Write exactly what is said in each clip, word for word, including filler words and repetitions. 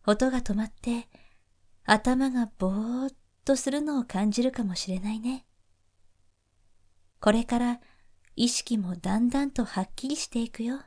音が止まって頭がぼーっとするのを感じるかもしれないね。これから意識もだんだんとはっきりしていくよ。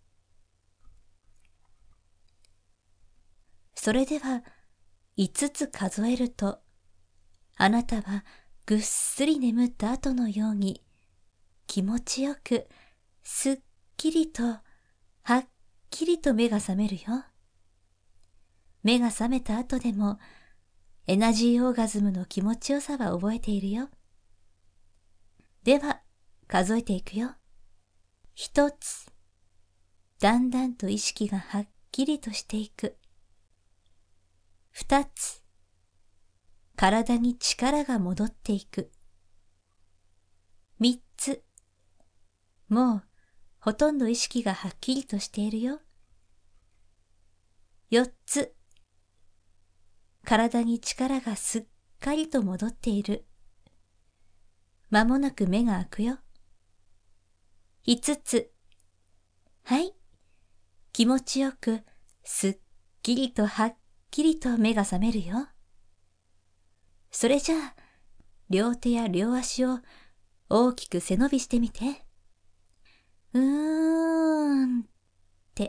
それではいつつ数えると、あなたはぐっすり眠った後のように気持ちよくすっきりとはっきりと目が覚めるよ。目が覚めた後でもエナジーオーガズムの気持ちよさは覚えているよ。では数えていくよ。一つ、だんだんと意識がはっきりとしていく。二つ、体に力が戻っていく。三つ、もうほとんど意識がはっきりとしているよ。四つ、体に力がすっかりと戻っている。まもなく目が開くよ。五つ、はい、気持ちよくすっきりとはっきりと目が覚めるよ。それじゃあ、両手や両足を大きく背伸びしてみて。うーんって。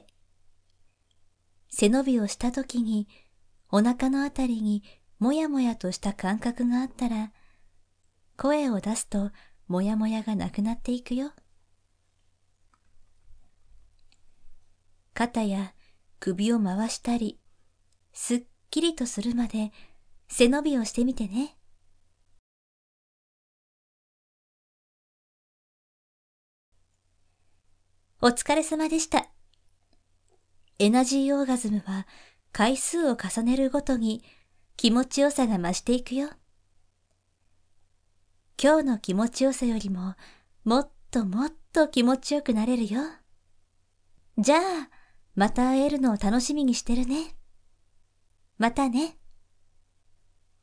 背伸びをしたときにお腹のあたりにもやもやとした感覚があったら、声を出すともやもやがなくなっていくよ。肩や首を回したり、すっきりとするまで背伸びをしてみてね。お疲れ様でした。エナジーオーガズムは回数を重ねるごとに気持ちよさが増していくよ。今日の気持ちよさよりももっともっと気持ちよくなれるよ。じゃあ、また会えるのを楽しみにしてるね。またね。